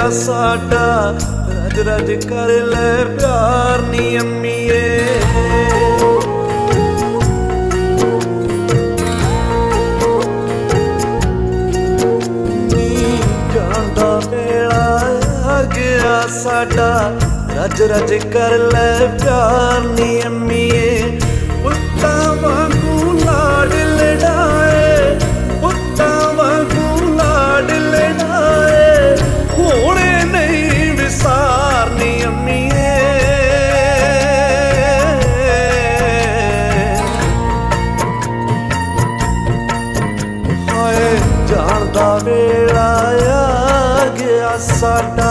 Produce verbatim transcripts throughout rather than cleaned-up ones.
गया साडा रज रज कर ले प्यार नी अम्मीए। नी जांदा वेला आ गया साडा रज रज कर ले प्यार नी अम्मीए। पुत्ता वांगू लाड लड़ाए पुत्ता वांगू लाड लड़ाए होने नहीं विसारनी अम्मीए। हाय जानदा वेला आ गया साडा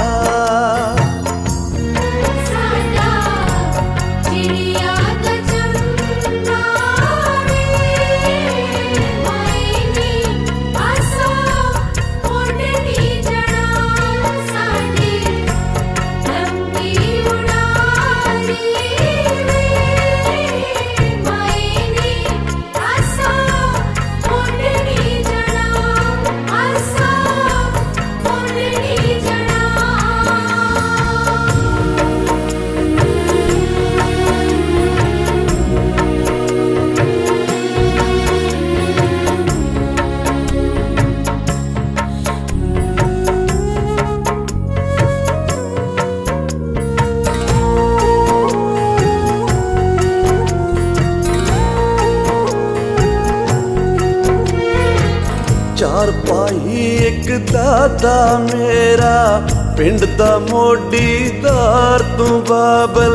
चार भाई एक दादा मेरा पिंड दा मोडी दार तू बाबल।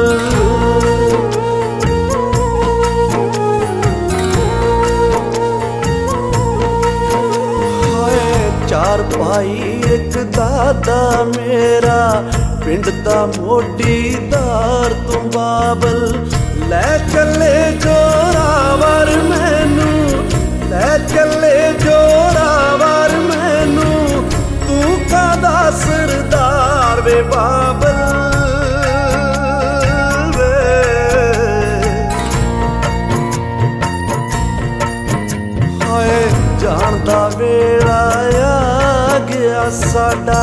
हाय चार भाई एक दादा मेरा पिंड दा मोडी दार तू बाबल। ले चले जोरावर मैनू ले चले जोरावर मैनू तू कादा सरदार वे बाबल वे। हाय जानदा वेला आ गया साडा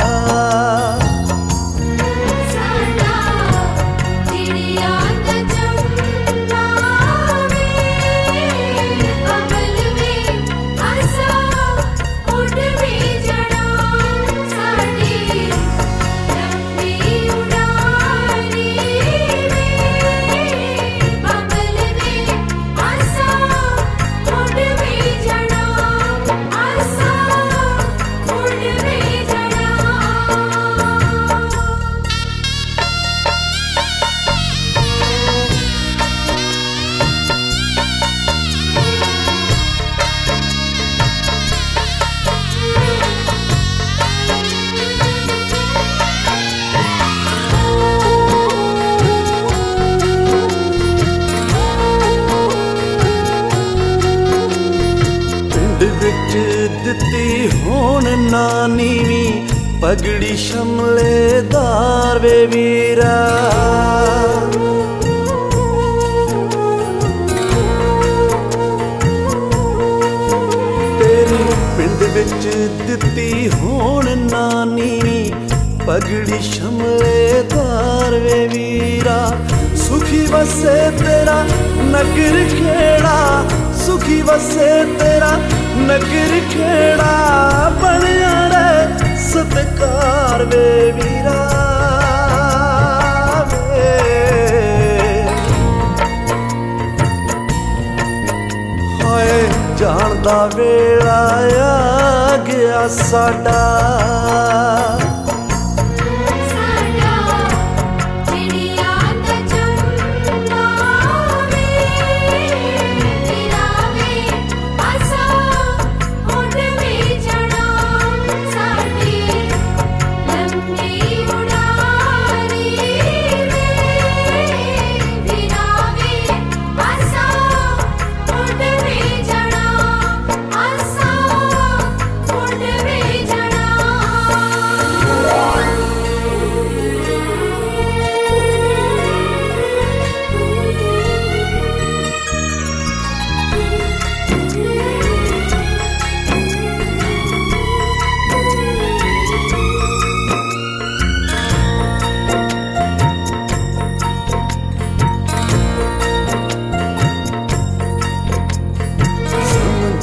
विच दिती होन नानी वी पगड़ी शमलेदार वे वीरा। तेरी पिंड विच दिती होन नानी वी पगड़ी शमलेदार वे वीरा। सुखी वसे तेरा नगर खेड़ा सुखी वसे तेरा नगर खेड़ा बनया रे सत्कार वे वीरा वे। हाय जानदा वेला आ गया साडा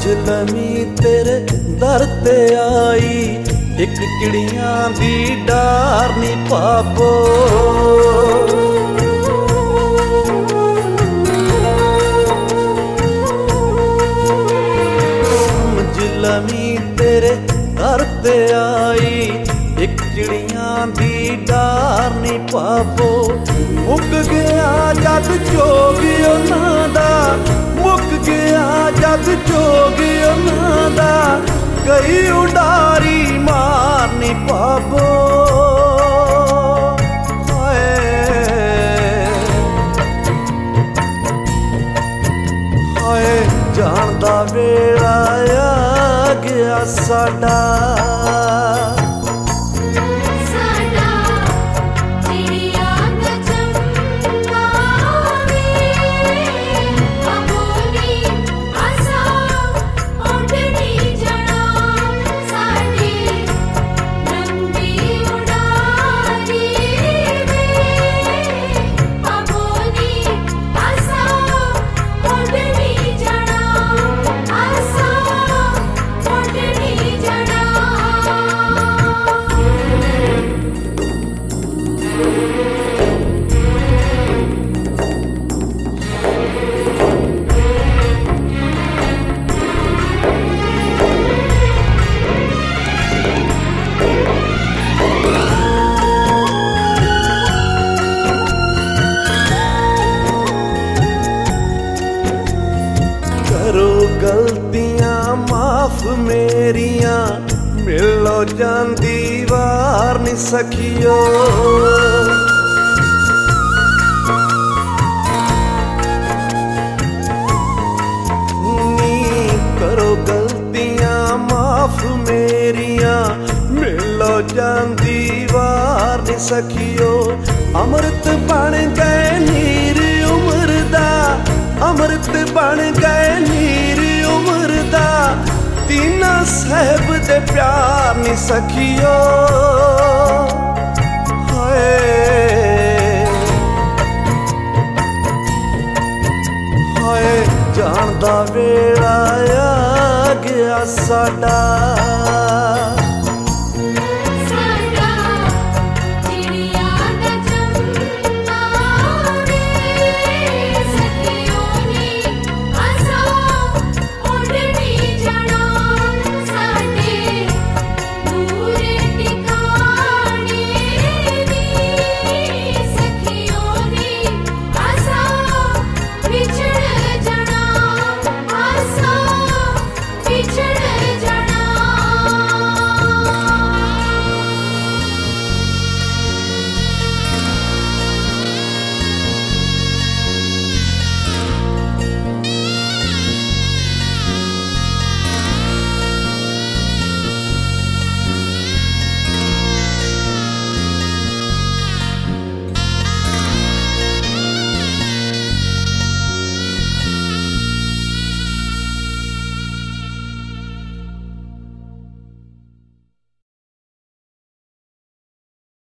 मंझलमी तेरे दर ते आई, एक चिड़ियां दी डार नी पापो। मंझलमी तेरे दर ते आई, एक चिड़ियां दी डार नी पापो। मुक गया जग जोग उन्हां दा, मुक गया जग जोग उन्हां दा, कई उडारी मारनी पापो। हाय हाय जान दा वेला आ गया साडा, करो गलतियां माफ मेरियां, मिलो जांदी वार नी सखियो। नी करो गलतियां माफ मेरियां, मिलो जांदी वार नी सखियो। अमृत बन गए नीर उम्र दा, अमृत बन गए नीर उम्र दा, तीना साहब दे प्यार नी सखियो। हाय हाय जान दा वेला आ गया साडा।